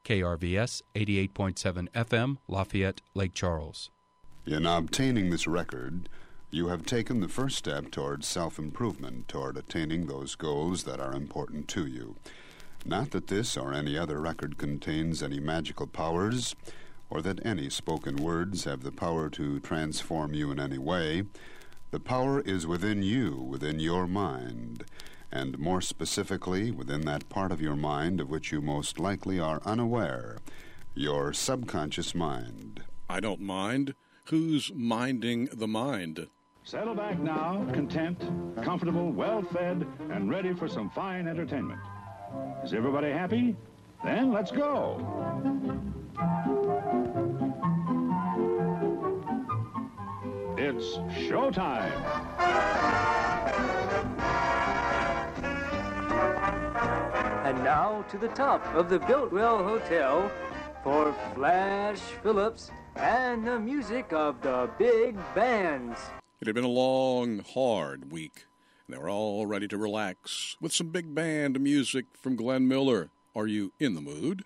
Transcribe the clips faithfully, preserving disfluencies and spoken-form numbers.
K R V S eighty-eight point seven F M, Lafayette, Lake Charles. In obtaining this record, you have taken the first step toward self-improvement, toward attaining those goals that are important to you. Not that this or any other record contains any magical powers, or that any spoken words have the power to transform you in any way. The power is within you, within your mind, and more specifically within that part of your mind of which you most likely are unaware, your subconscious mind. I don't mind. Who's minding the mind? Settle back now, content, comfortable, well-fed, and ready for some fine entertainment. Is everybody happy? Then let's go. It's showtime. And now to the top of the Biltwell Hotel for Flash Phillips and the music of the big bands. It had been a long, hard week, and they were all ready to relax with some big band music from Glenn Miller. Are you in the mood?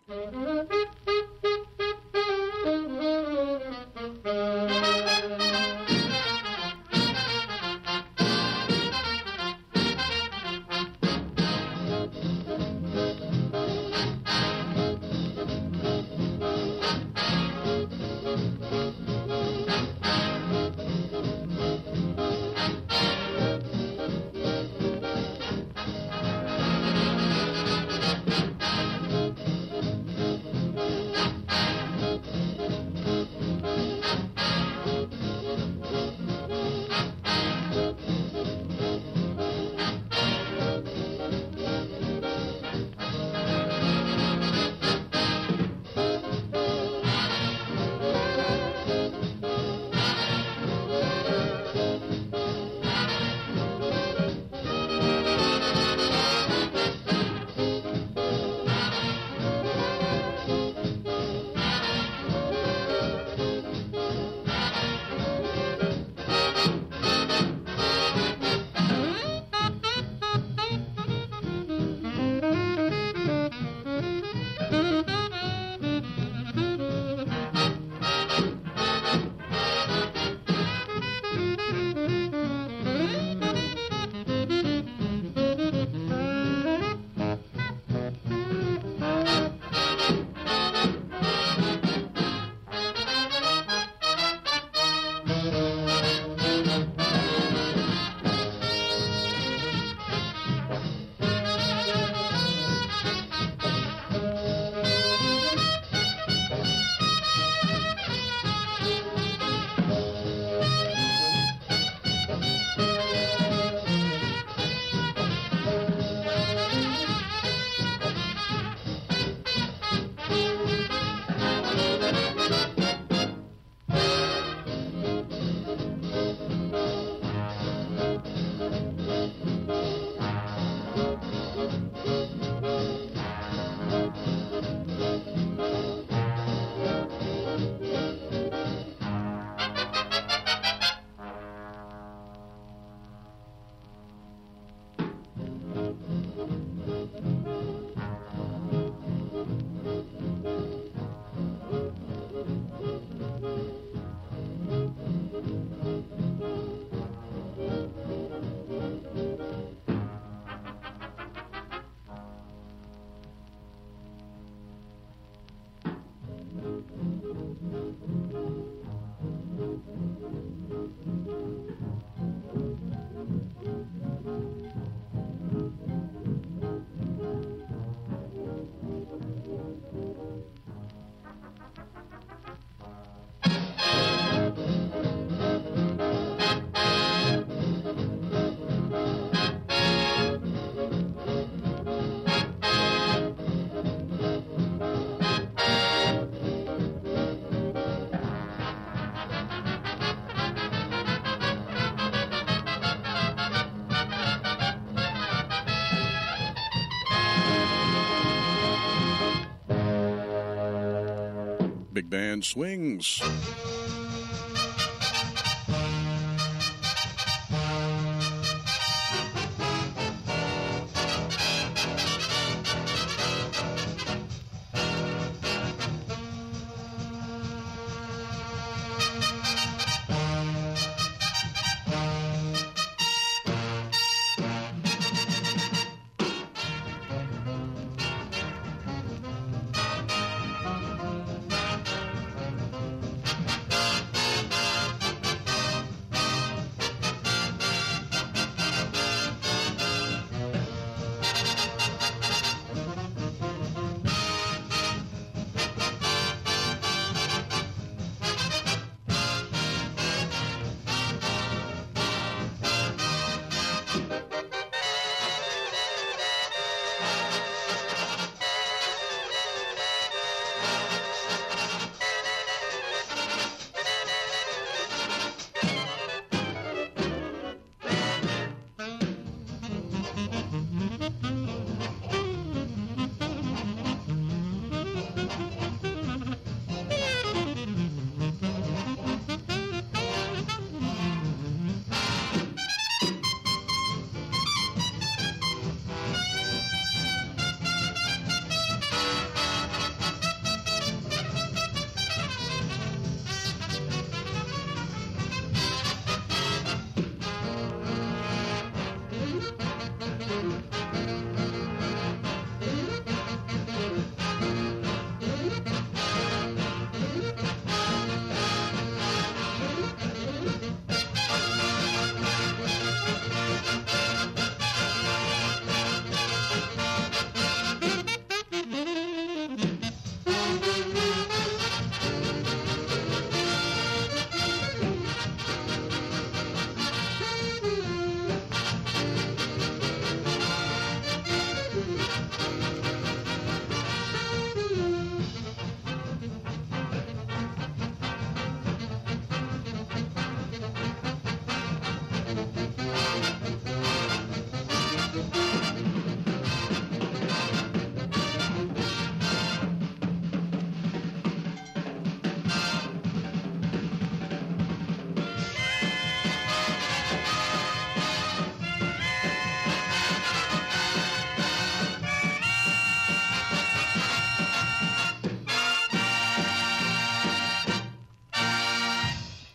Big band swings.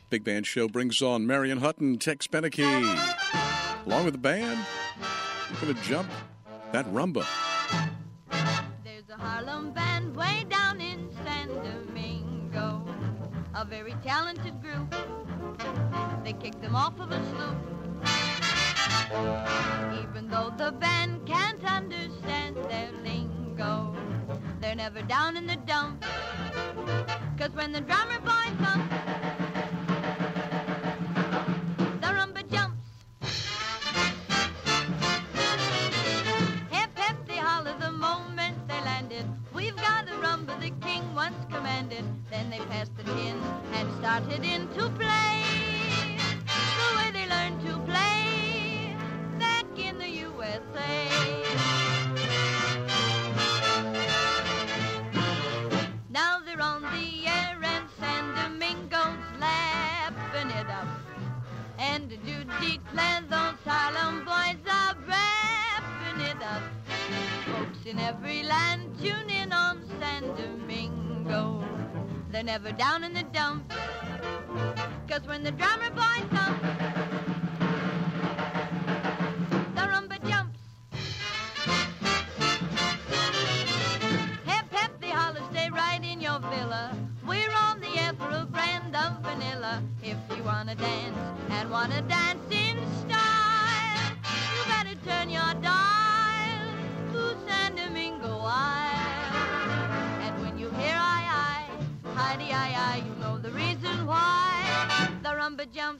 Big Band Show brings on Marion Hutton, Tex Beneke. Along with the band, we're going to jump that rumba. There's a Harlem band way down in San Domingo, a very talented group. They kicked them off of a sloop. Even though the band can't understand their lingo, they're never down in the dumps. 'Cause when the drummer boy comes, the rumba jumps. Hip, hip, they holler the moment they landed. We've got a rumba the king once commanded. Then they passed the tin and started in to play the way they learned to play back in the U S A. Now they're on the air and San Domingo's lapping it up. And do declare those Harlem boys are wrapping it up. Folks in every land tune in on San Domingo. They're never down in the dumps. 'Cause when the drummer boy comes, the rumba jumps. Hip, hip, the holler, stay right in your villa. We're on the air for a brand of vanilla. If you wanna dance and wanna dance in style, you better turn your dial to San Domingo Isle. And when you hear aye aye, hidey aye aye, you know the reason why the rumba jumps.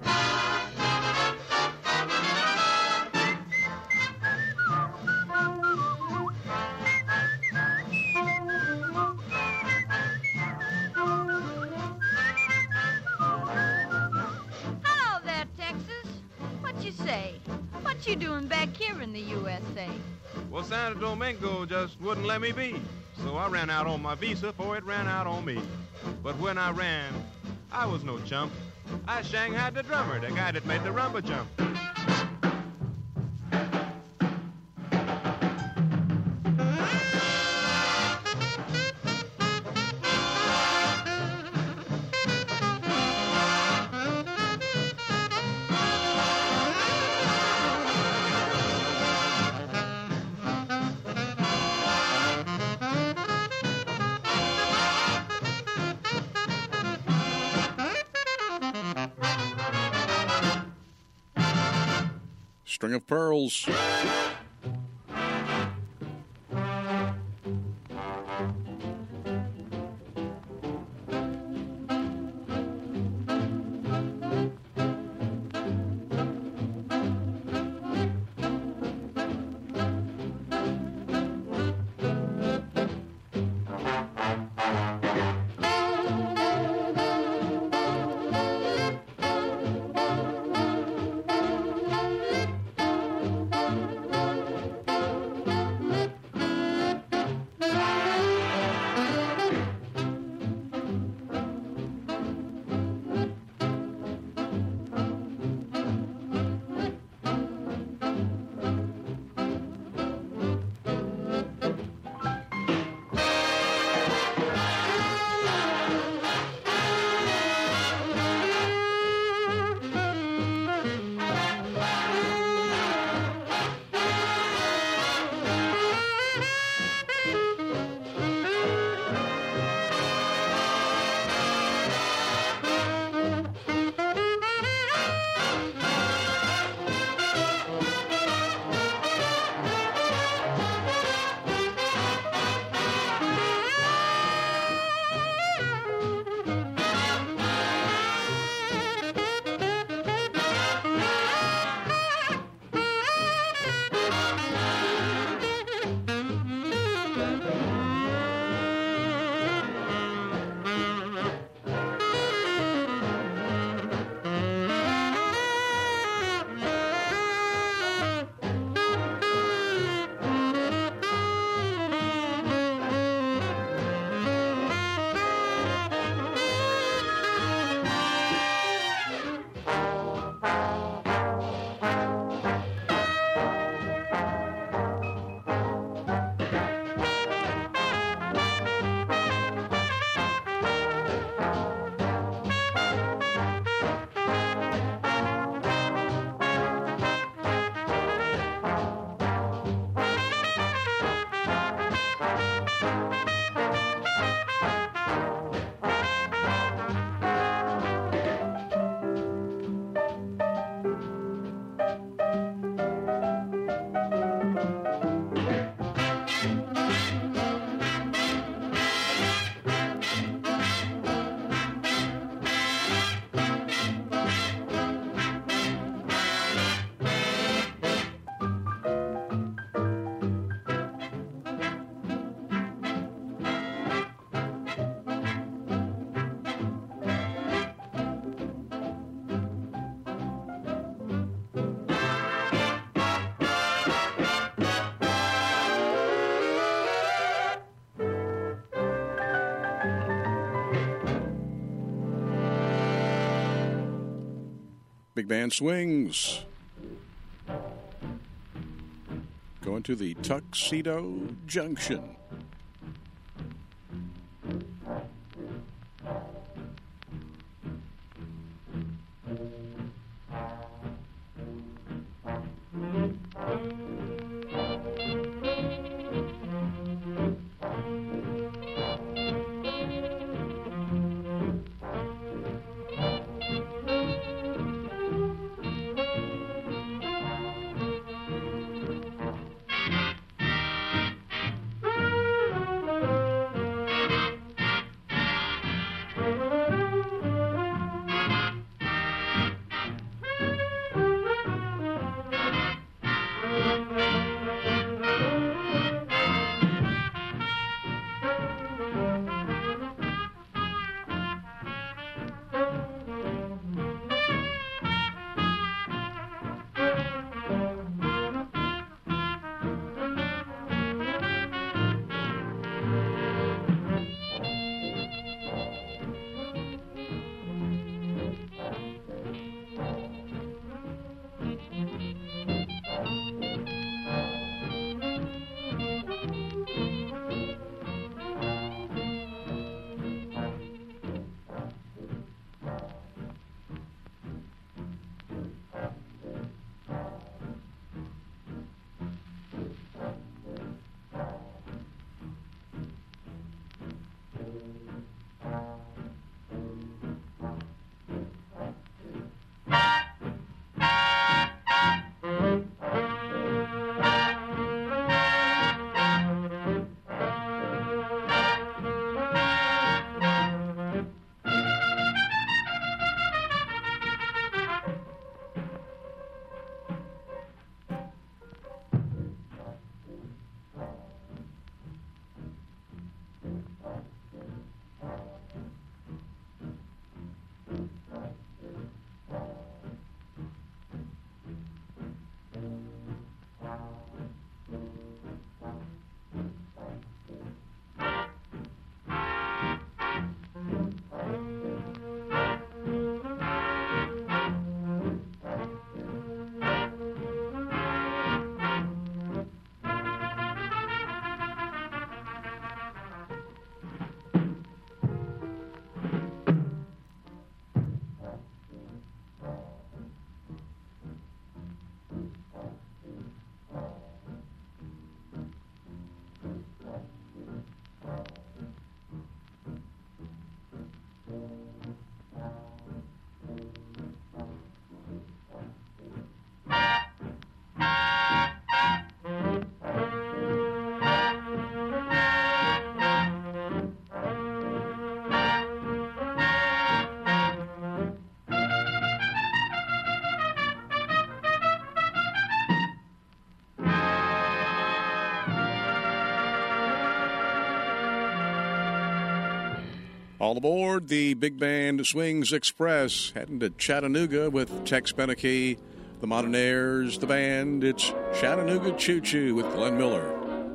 Hello there, Texas. What you say? What you doing back here in the U S A? Well, Santo Domingo just wouldn't let me be, so I ran out on my visa before it ran out on me. But when I ran, I was no chump. I shanghaied the drummer, the guy that made the rumba jump. String of Pearls. Big Band Swings. Going to the Tuxedo Junction. All aboard the Big Band Swings Express, heading to Chattanooga with Tex Beneke, the Modernaires, the band. It's Chattanooga Choo Choo with Glenn Miller.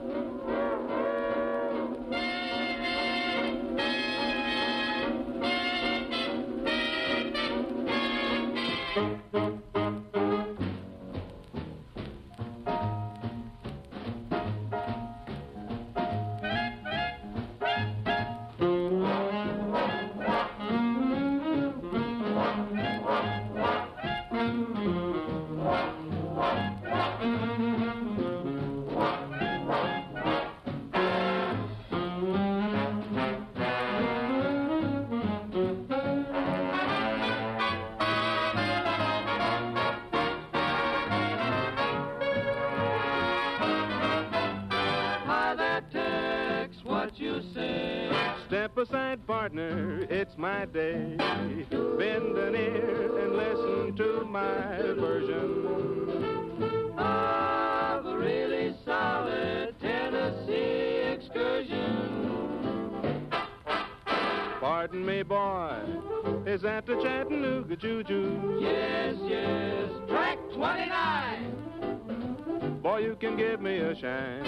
Aside, partner, it's my day. Bend an ear and listen to my version of a really solid Tennessee excursion. Pardon me, boy, is that the Chattanooga Choo Choo? Yes, yes, track twenty-nine. Boy, you can give me a shine.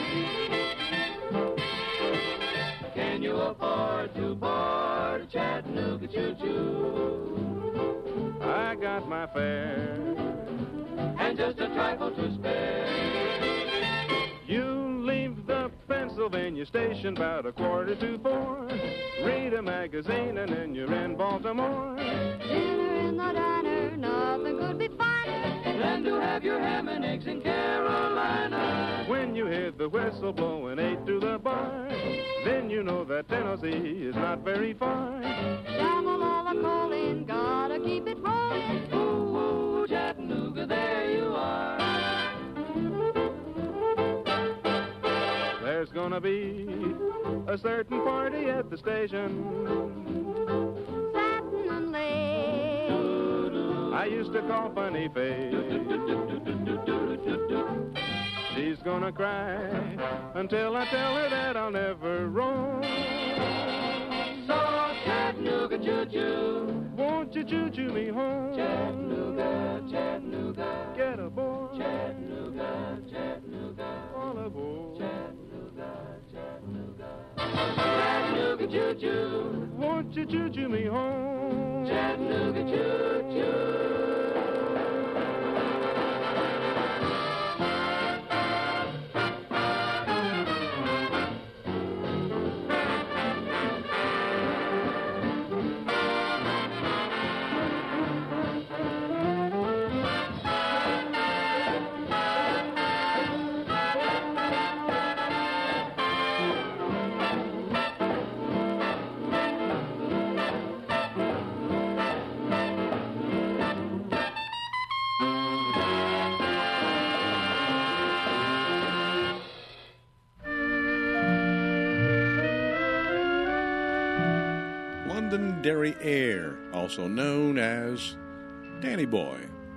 Can you afford to board a Chattanooga Choo Choo? I got my fare, and just a trifle to spare. You leave the Pennsylvania station about a quarter to four. Read a magazine and then you're in Baltimore. Dinner in the diner, nothing could be finer than to have your ham and eggs in Carolina. When you hear the whistle blowing eight to the bar, then you know that Tennessee is not very far. Shovel all the coal in, gotta keep it rolling. Ooh, ooh, Chattanooga, there you are. There's gonna be a certain party at the station. Satin and lace. I used to call Funny Face. She's gonna cry until I tell her that I'll never roam. So Chattanooga choo-choo, won't you choo-choo me home? Chattanooga, Chattanooga, get aboard. Chattanooga, Chattanooga, all aboard. Chattanooga, Chattanooga, Chattanooga choo-choo, won't you choo-choo me home? Chattanooga choo-choo. Londonderry Air, also known as Danny Boy.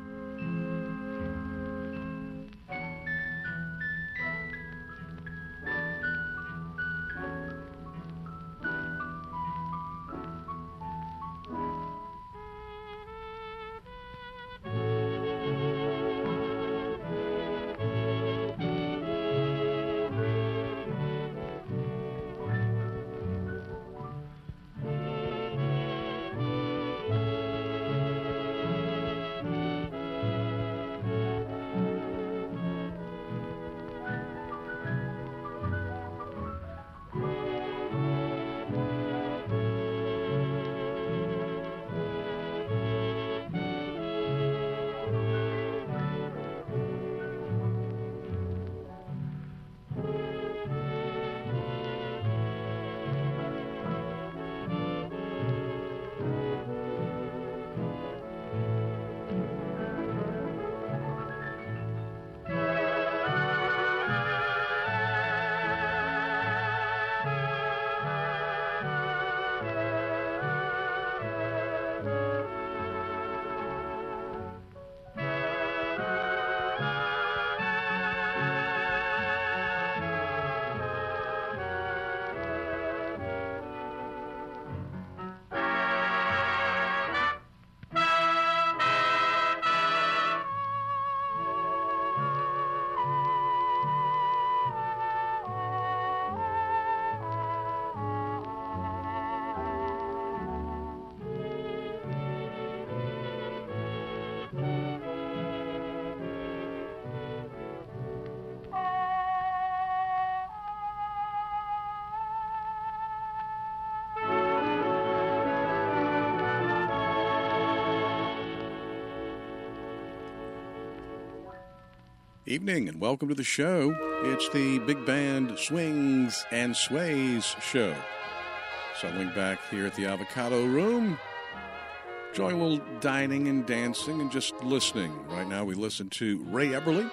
Evening and welcome to the show. It's the Big Band Swings and Sways show. Settling back here at the Avocado Room, enjoying a little dining and dancing and just listening. Right now we listen to Ray Eberly,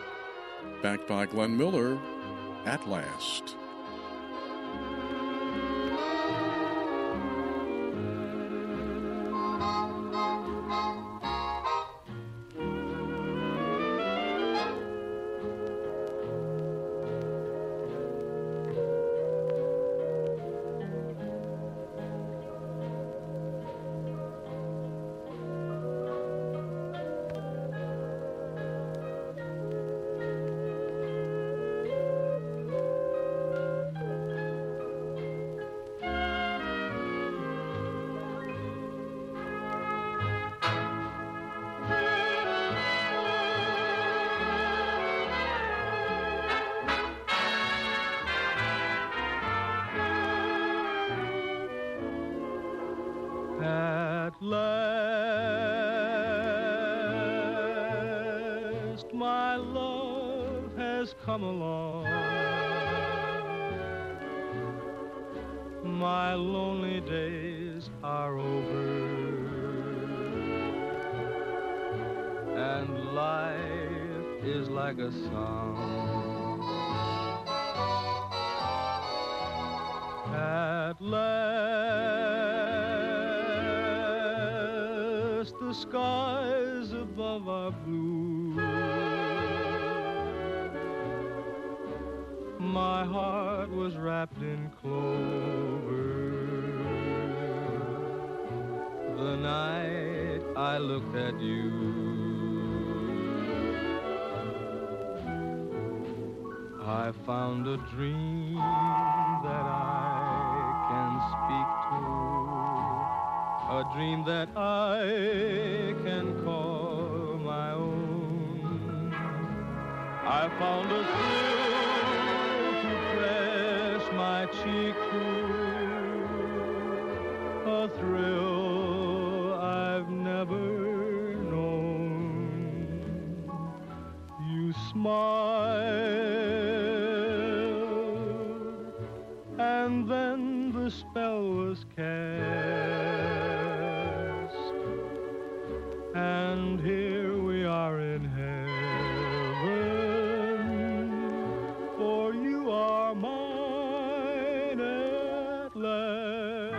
backed by Glenn Miller, At Last. At last, my love has come along. My lonely days are over, and life is like a song. At last, the skies above are blue. My heart was wrapped in clover the night I looked at you. I found a dream that I can speak to, a dream that I can call my own. I found a thrill to press my cheek to, a thrill I've never known. You smiled, and then the spell was cast, and here we are in heaven, for you are mine at last.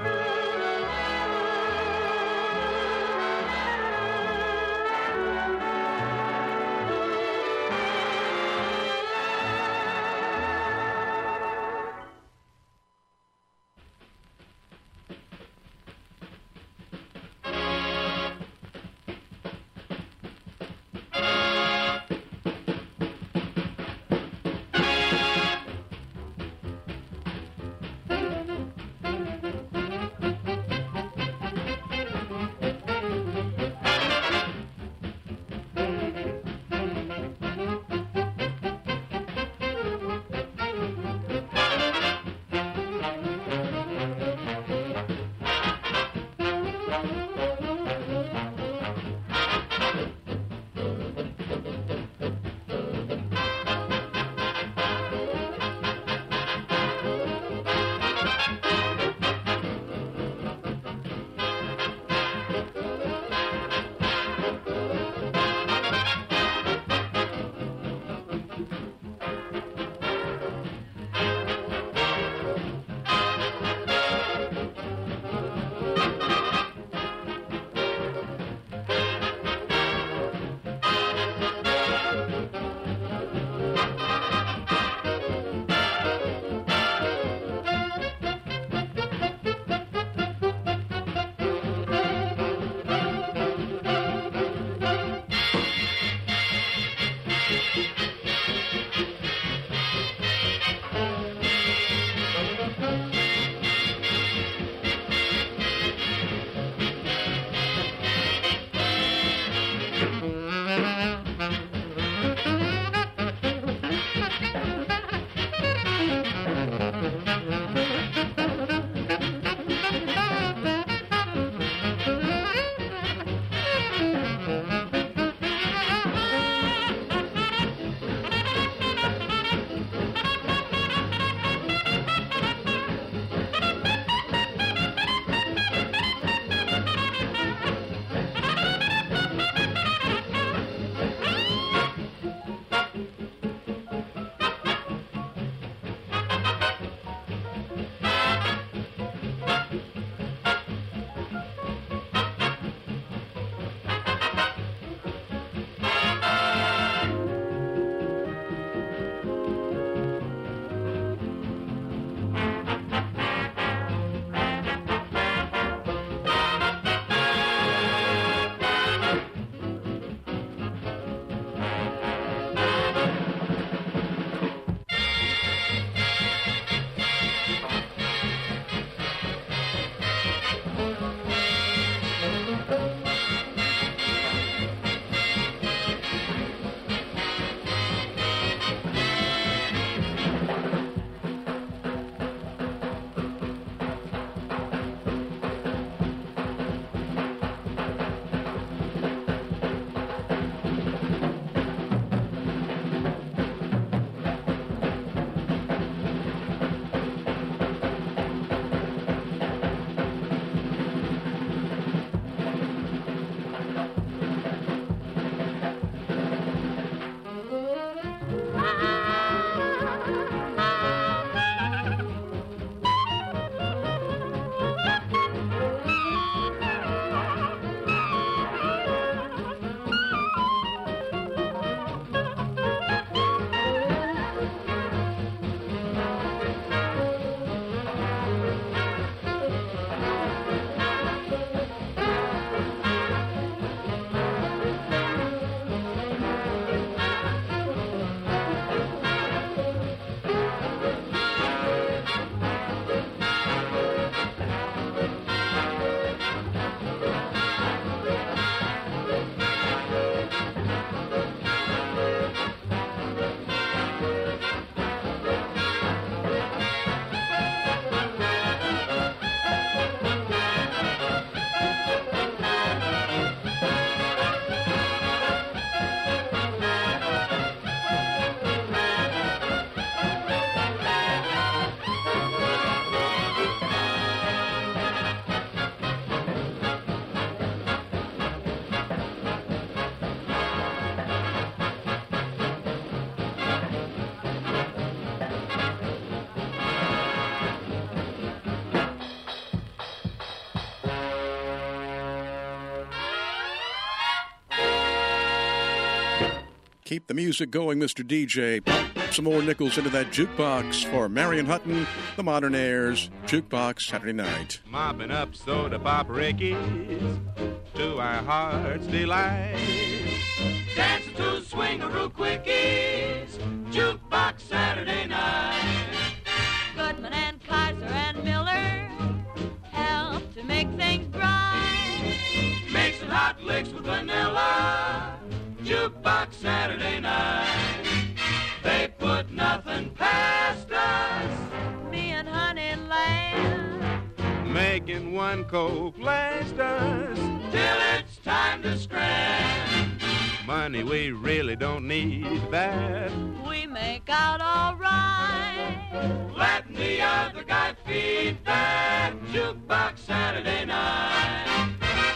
Keep the music going, Mister D J. Pop some more nickels into that jukebox for Marion Hutton, the Modern Airs Jukebox Saturday Night. Mopping up soda pop rickies to our heart's delight. Dancing to swingaroo quickies, Jukebox Saturday Night. Goodman and Kaiser and Miller help to make things bright. Make some hot licks with vanilla, Jukebox Saturday Night. They put nothing past us, Me and Honeyland, Making one coke last us till it's time to scram. money we really don't need that. we make out all right. Letting the other guy feed that, Jukebox Saturday Night.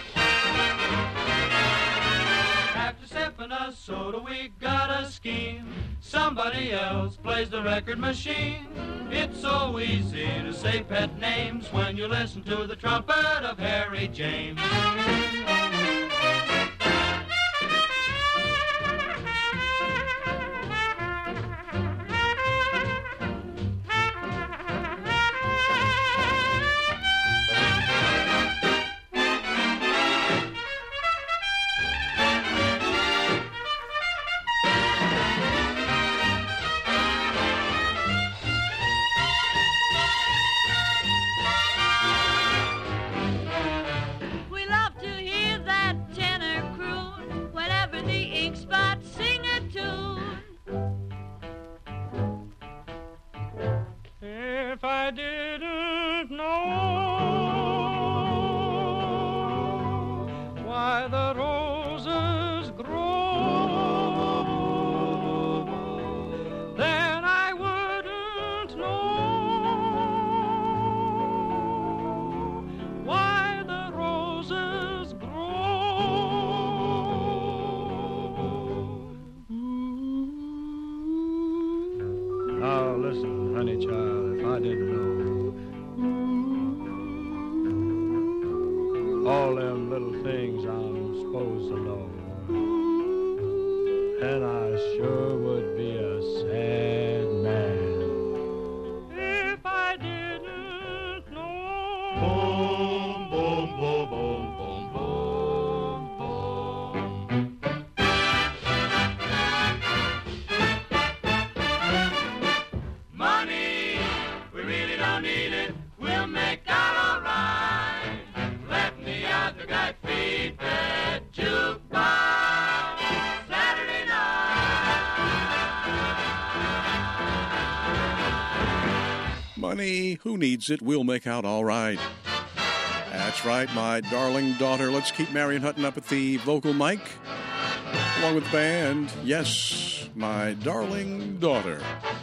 After sipping a soda, we got a scheme. Somebody else plays the record machine. It's so easy to say pet names when you listen to the trumpet of Harry James. We love to hear that tenor croon whenever the ink spots sing a tune. If I didn't know why the roses grow, then I wouldn't know why the roses grow. Now listen, honey child, if I didn't know all them little things I'm supposed to know, then I sure would be a sad man. If I didn't know. Boom, boom, boom, boom, boom, boom, boom. Money, we really don't need it. We'll make out all right. Letting the other guy feed that jukebox Saturday night. Money, who needs it? We'll make out all right. That's right, my darling daughter. Let's keep Marion Hutton up at the vocal mic, along with the band. Yes, my darling daughter.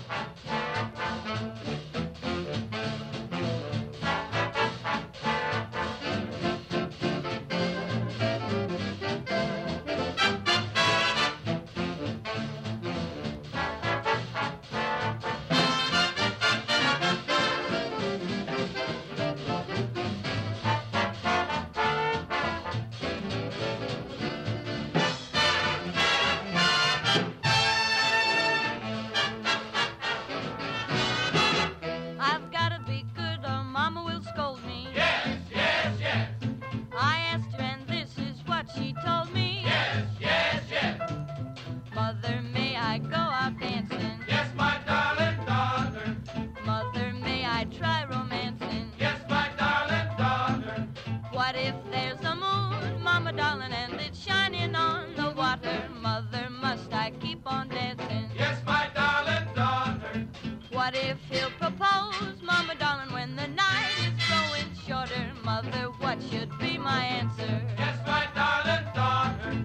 I've gotta be good or Mama will scold me. Yes, yes, yes. I asked her and this is what she told me. Yes, yes, yes. Mother, may I go out dancing? Yes, my darling daughter. Mother, may I try romancing? Yes, my darling daughter. What if there's a moon, Mama darling, and it's shining on the water? Mother, must I keep on dancing? Yes, my darling daughter. What if he'll propose, Mama darling, when the night is growing shorter? Mother, what should be my answer? Yes, my darling daughter.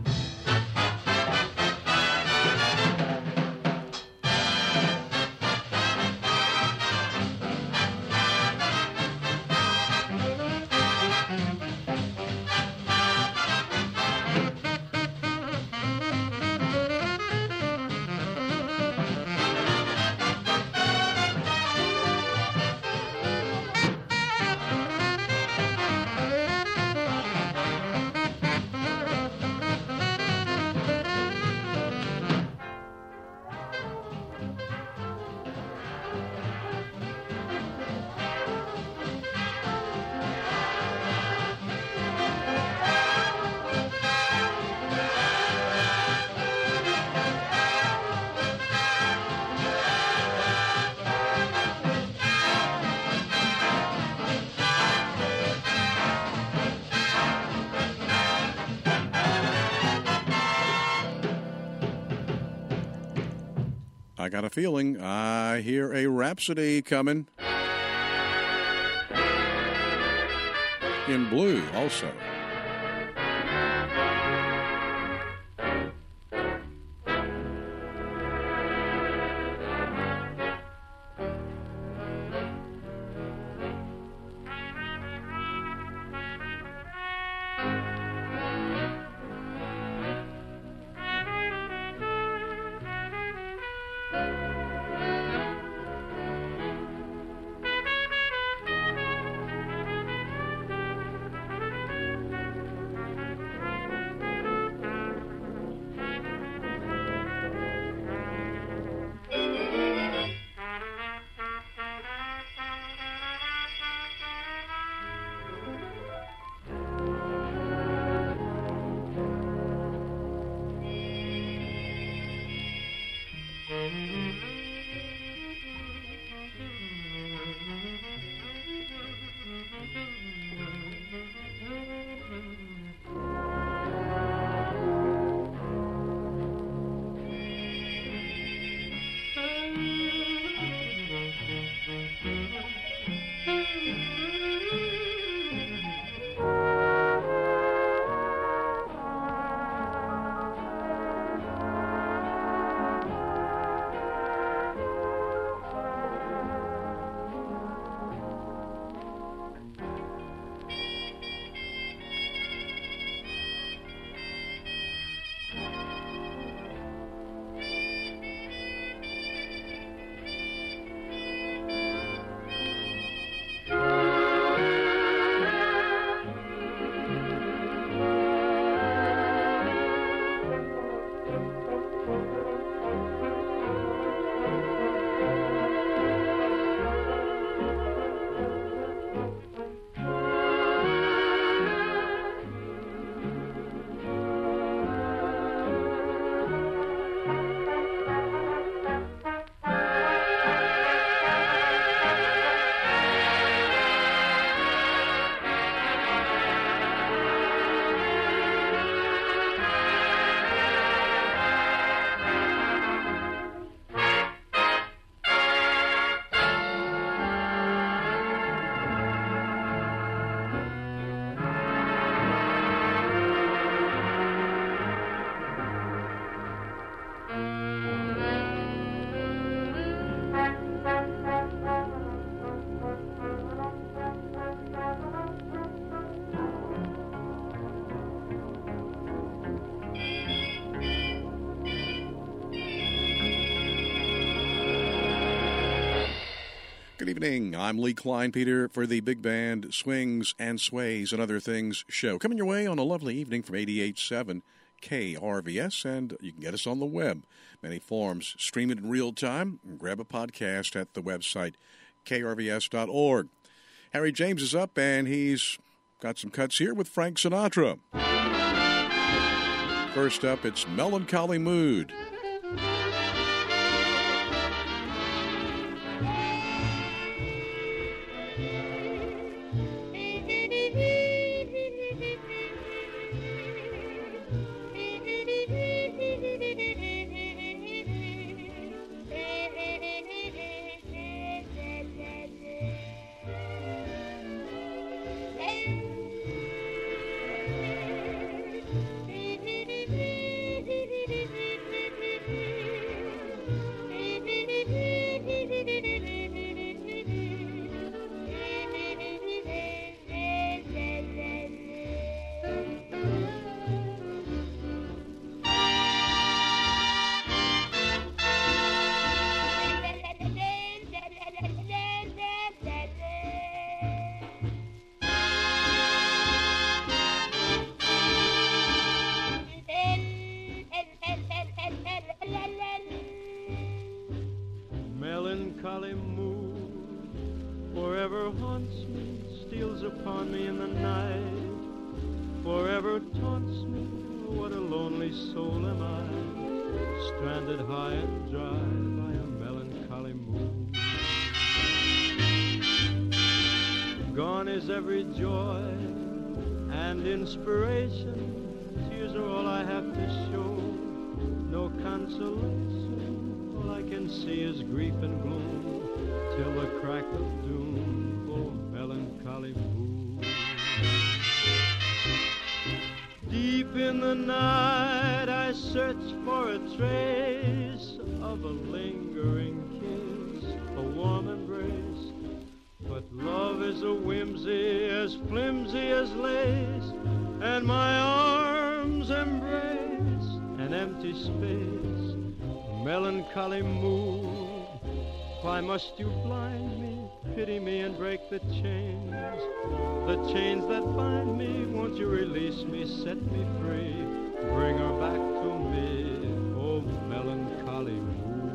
I got a feeling I hear a Rhapsody coming. In blue, also. Good evening. I'm Lee Kleinpeter for the Big Band Swings and Sways and Other Things show. Coming your way on a lovely evening from eighty-eight point seven K R V S, and you can get us on the web. Many forms. Stream it in real time and grab a podcast at the website K R V S dot org. Harry James is up, and he's got some cuts here with Frank Sinatra. First up, it's Melancholy Mood. Melancholy mood forever haunts me, steals upon me in the night, forever taunts me. What a lonely soul am I, stranded high and dry by a melancholy mood. Gone is every joy and inspiration, tears are all I have to show, no consolation, all I can see is grief and gloom, till the crack of doom, oh melancholy moon. Deep in the night I search for a trace of a lingering kiss, a warm embrace, but love is a whimsy as flimsy as lace, and my arms embrace an empty space, a melancholy mood. Why must you blind me, pity me and break the chains, the chains that bind me? Won't you release me, set me free, bring her back to me, oh melancholy mood.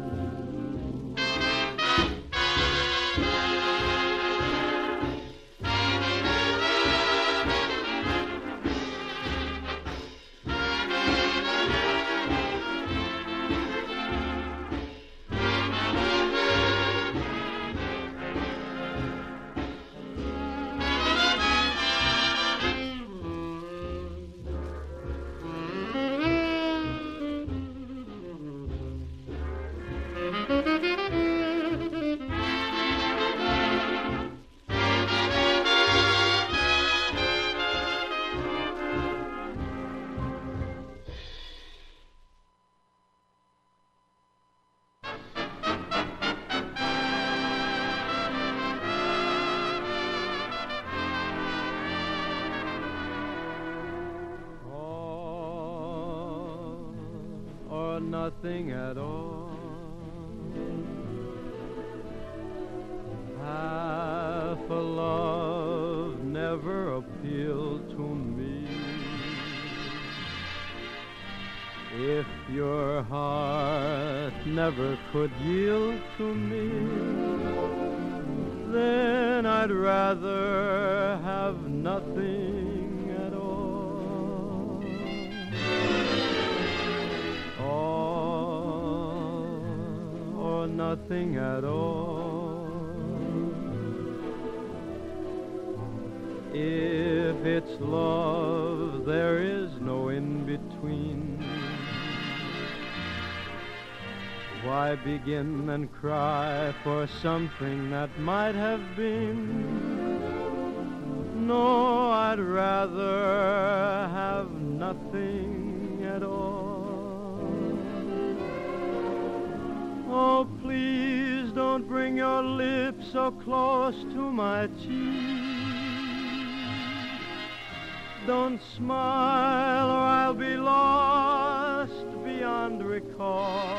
Nothing at all. Half a love never appealed to me. If your heart never could yield to me, then I'd rather have nothing at all. Or nothing at all. If it's love, there is no in-between. Why begin and cry for something that might have been? No, I'd rather have nothing at all. Oh, please don't bring your lips so close to my cheek. Don't smile or I'll be lost beyond recall.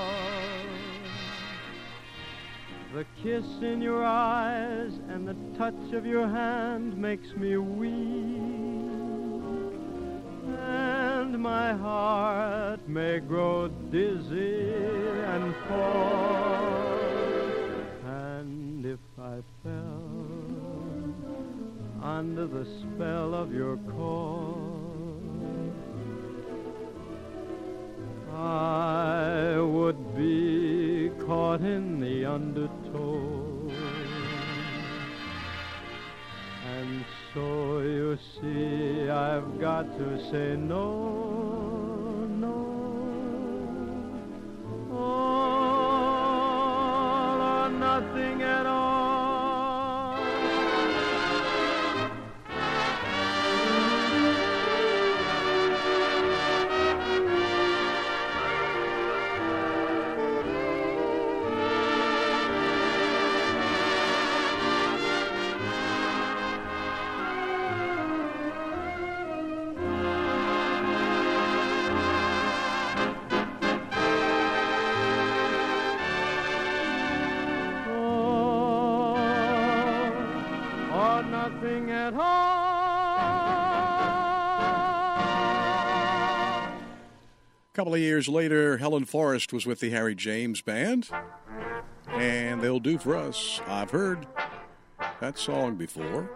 The kiss in your eyes and the touch of your hand makes me weak, and my heart may grow dizzy and fall. And if I fell under the spell of your call, I would be caught in the undertow. And so you see I've got to say no, no, all or nothing at all. Nothing at all. A couple of years later, Helen Forrest was with the Harry James Band, and they'll do for us. I've heard that song before.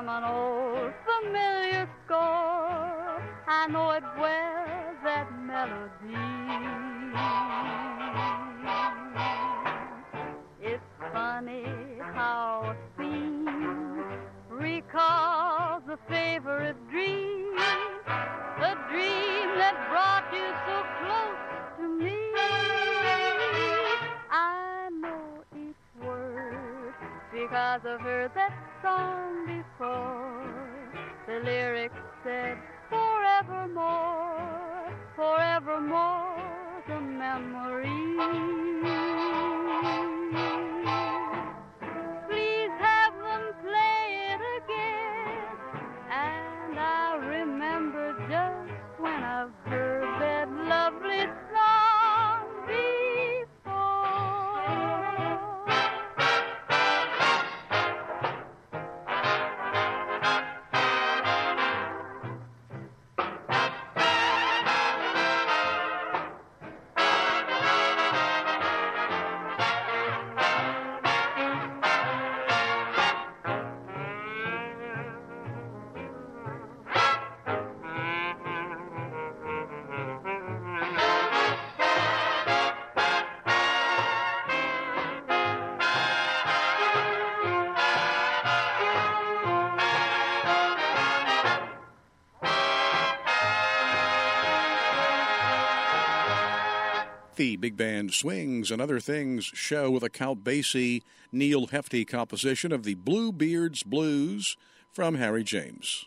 from an old familiar score. I know it well, that melody. It's funny how a scene recalls a favorite dream, a dream that brought you so close to me. I know each word because I've heard that song before. The lyrics said, forevermore, forevermore, the memory. Please have them play it again, and I remember just when I've heard that lovely song before. The Big Band Swings and Other Things show with a Count Basie, Neil Hefti composition of the Bluebeards Blues from Harry James.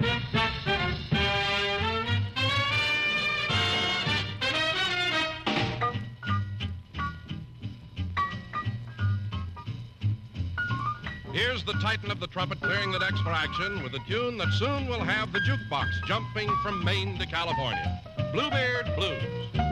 Here's the titan of the trumpet clearing the decks for action with a tune that soon will have the jukebox jumping from Maine to California. Bluebeard Blues.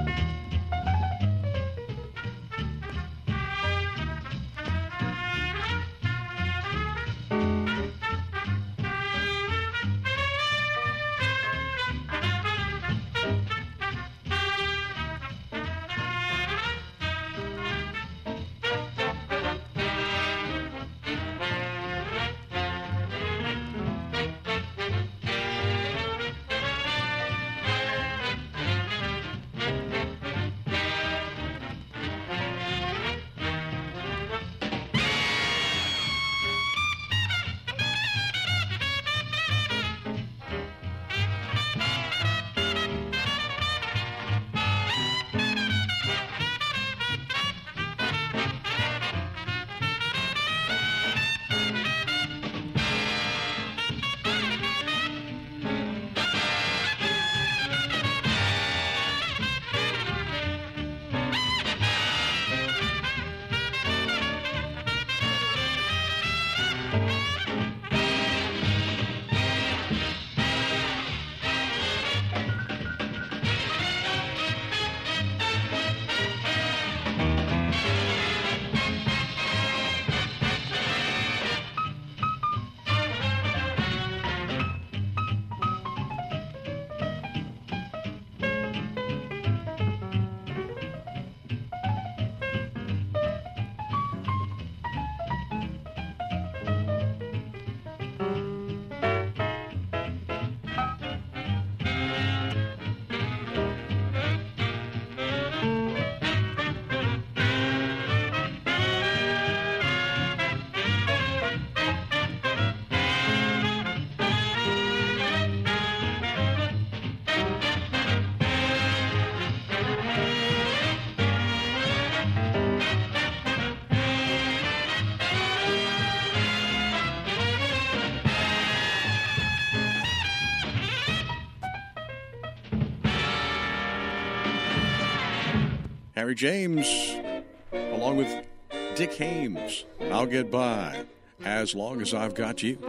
Harry James, along with Dick Hames. I'll get by as long as I've got you.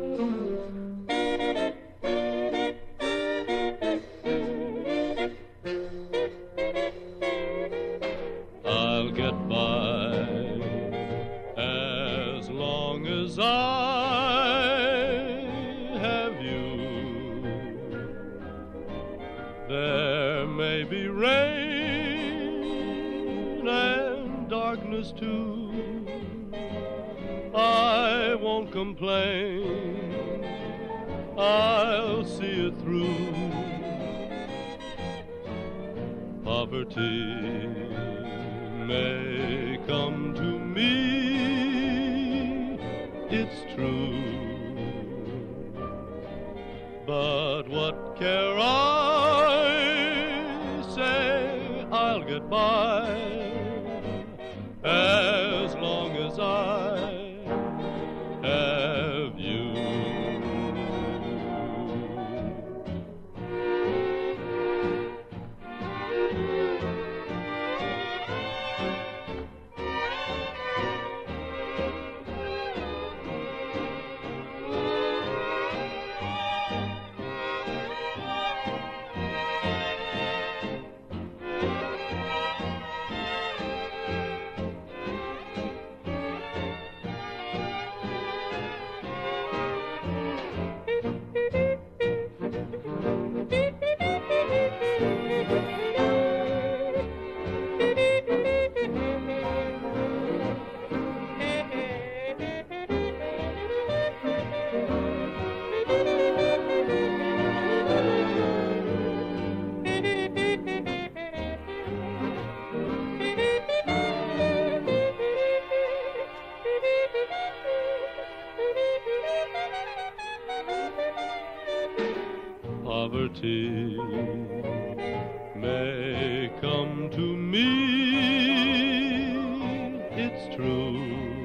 I'll get by as long as I have you. There may be rain and darkness too. I won't complain I'll see it through. Poverty may come to me, it's true. But what care I? Say I'll get by as long as I have you. Poverty may come to me, it's true.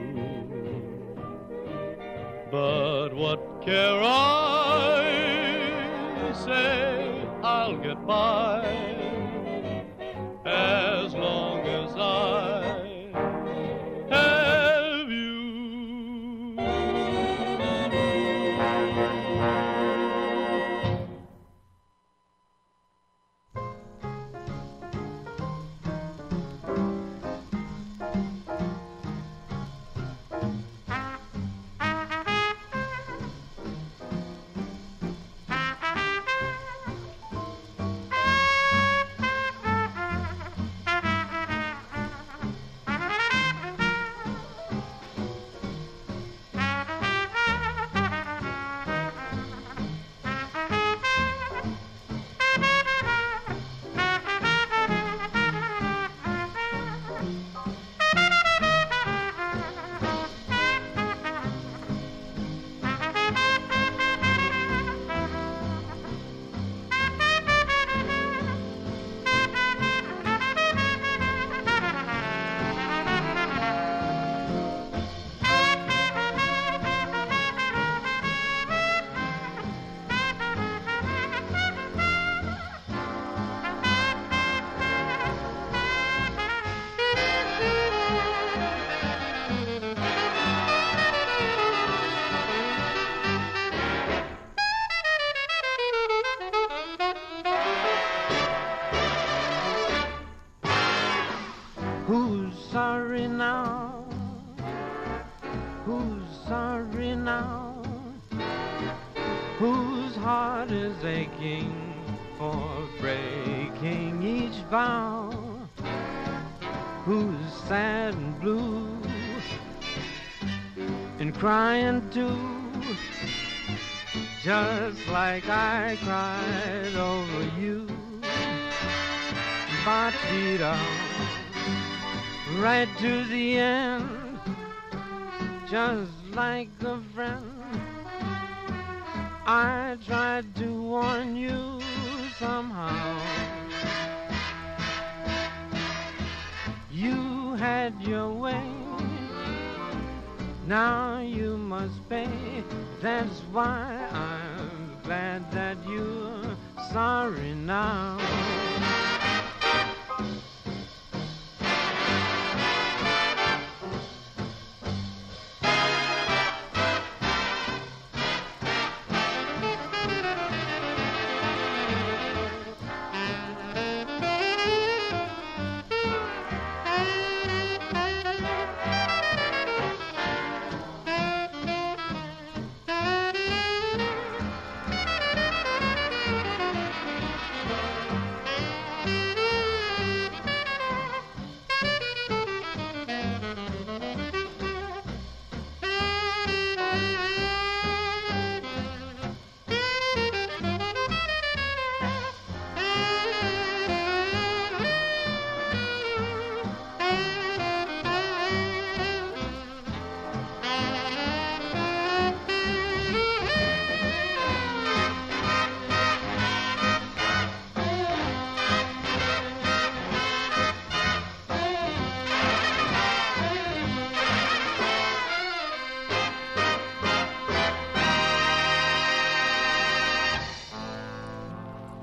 But what care I? Say I'll get by as long as I have you. Who's sorry now? Who's sorry now? Whose heart is aching for breaking each vow? Who's sad and blue and crying too, just like I cried over you? Batida, right to the end, just like a friend. I tried to warn you somehow. You had your way, now you must pay. That's why I'm glad that you're sorry now.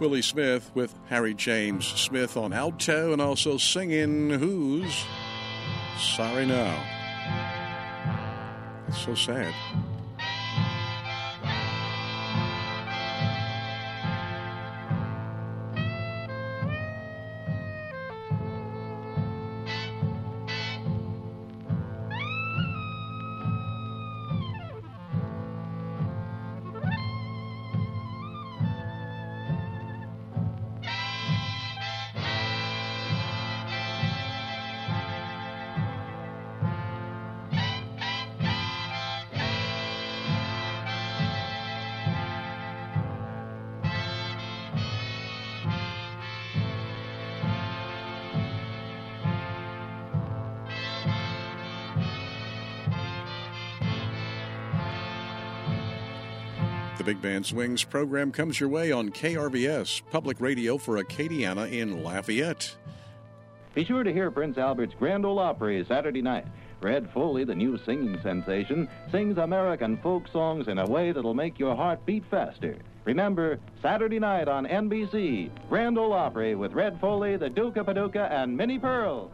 Willie Smith with Harry James Smith on alto and also singing Who's Sorry Now. It's so sad. The Big Band Swings program comes your way on K R V S, public radio for Acadiana in Lafayette. Be sure to hear Prince Albert's Grand Ole Opry Saturday night. Red Foley, the new singing sensation, sings American folk songs in a way that'll make your heart beat faster. Remember, Saturday night on N B C, Grand Ole Opry with Red Foley, the Duke of Paducah, and Minnie Pearl.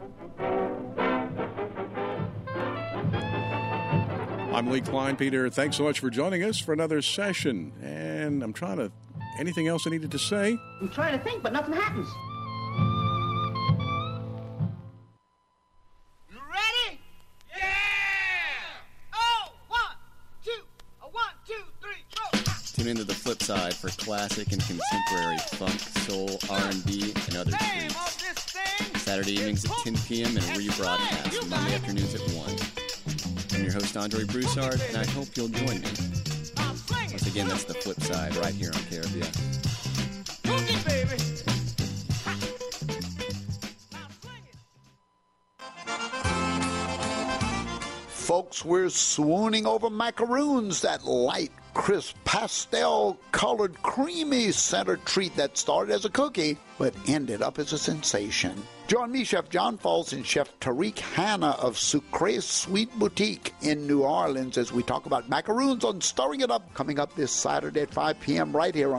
I'm Lee Klein. Peter, thanks so much for joining us for another session. And I'm trying to... Anything else I needed to say? I'm trying to think, but nothing happens. You ready? Yeah! Oh, one, two, a one, two, three, four. Tune into The Flip Side for classic and contemporary funk, soul, R and B, and other tunes. Saturday evenings at ten p.m. and rebroadcast Monday afternoons at one. I'm your host, Andre Broussard, and I hope you'll join me. Once again, that's The Flip Side right here on K R V S. Cookie, baby. Folks, we're swooning over macaroons, that light, crisp, pastel-colored, creamy center treat that started as a cookie but ended up as a sensation. Join me, Chef John Falls, and Chef Tariq Hanna of Sucre Sweet Boutique in New Orleans as we talk about macaroons on Stirring It Up, coming up this Saturday at five p.m. right here on